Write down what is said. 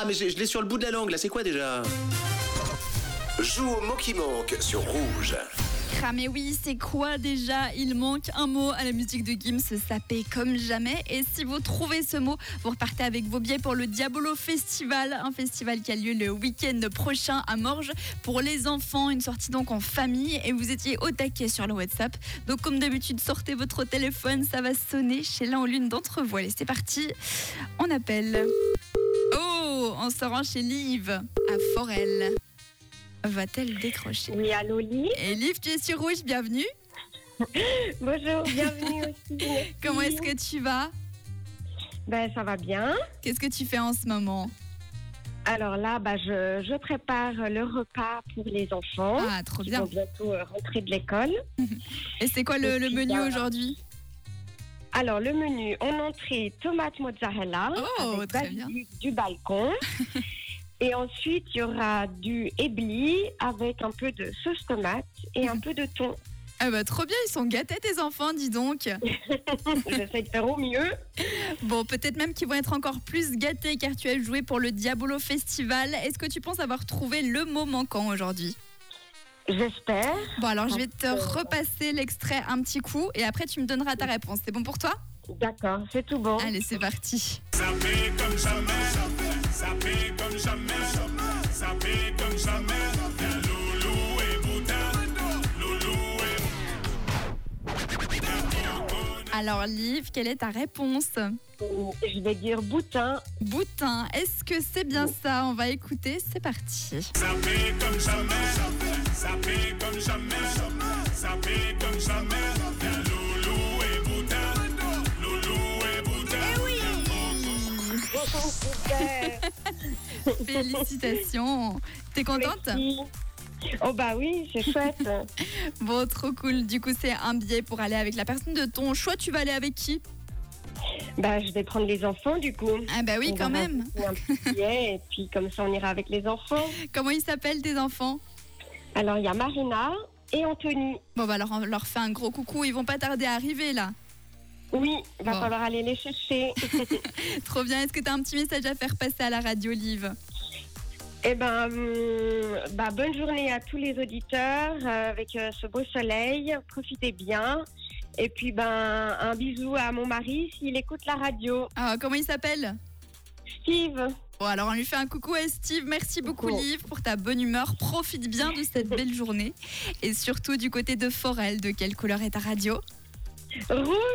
Ah, mais je l'ai sur le bout de la langue, là, c'est quoi déjà? Joue au mot qui manque sur Rouge. Ah mais oui, c'est quoi déjà? Il manque un mot à la musique de Gims, Sapé comme jamais. Et si vous trouvez ce mot, vous repartez avec vos billets pour le Diabolo Festival, un festival qui a lieu le week-end prochain à Morges pour les enfants, une sortie donc en famille. Et vous étiez au taquet sur le WhatsApp. Donc comme d'habitude, sortez votre téléphone, ça va sonner chez l'un ou l'une d'entre vous. Allez, c'est parti, on appelle. Oh, on se rend chez Liv à Forel. Va-t-elle décrocher? Oui, allô, Liv. Et Liv, tu es sur Rouge, bienvenue. Bonjour, bienvenue aussi. Merci. Comment est-ce que tu vas? Ben, ça va bien. Qu'est-ce que tu fais en ce moment? Alors là, je prépare le repas pour les enfants. Ah, trop Ils bien. vont bientôt rentrer de l'école. Et c'est quoi le menu aujourd'hui? Alors, le menu, en entrée, tomate mozzarella Oh, avec très bien. du balcon. Et ensuite, il y aura du ébli avec un peu de sauce tomate et un peu de thon. Ah bah trop bien, ils sont gâtés tes enfants, dis donc. J'essaie de faire au mieux. Bon, peut-être même qu'ils vont être encore plus gâtés car tu as joué pour le Diabolo Festival. Est-ce que tu penses avoir trouvé le mot manquant aujourd'hui? J'espère. Bon, alors je vais te repasser l'extrait un petit coup et après tu me donneras ta réponse. C'est bon pour toi? D'accord, c'est tout bon. Allez, c'est parti. Sapé comme jamais, sapé comme jamais, sapé comme jamais. Viens loulou et boutin, loulou et... Alors Liv, quelle est ta réponse? Je vais dire boutin. Boutin, est-ce que c'est bien ça? On va écouter, c'est parti. Sapé comme jamais, sapé comme jamais, sapé comme jamais. Viens loulou et boutin, loulou et boutin. Super. Félicitations. T'es contente? Merci. Oh bah oui, c'est chouette. Bon, trop cool. Du coup, c'est un billet pour aller avec la personne de ton choix. Tu vas aller avec qui? Bah, je vais prendre les enfants du coup. Ah bah oui, On quand va même. rajouter un petit billet, et puis comme ça, on ira avec les enfants. Comment ils s'appellent tes enfants? Alors, il y a Marina et Anthony. Bon, bah alors on leur fait un gros coucou. Ils vont pas tarder à arriver là. Oui, il va Bon. falloir aller les chercher. Trop bien. Est-ce que t'as un petit message à faire passer à la radio, Liv? Eh ben, bonne journée à tous les auditeurs avec ce beau soleil. Profitez bien. Et puis, un bisou à mon mari s'il écoute la radio. Ah, comment il s'appelle? Steve. Bon, alors on lui fait un coucou à Steve. Merci beaucoup, Coucou. Liv, pour ta bonne humeur. Profite bien de cette belle journée. Et surtout du côté de Forel, de quelle couleur est ta radio? Rouge.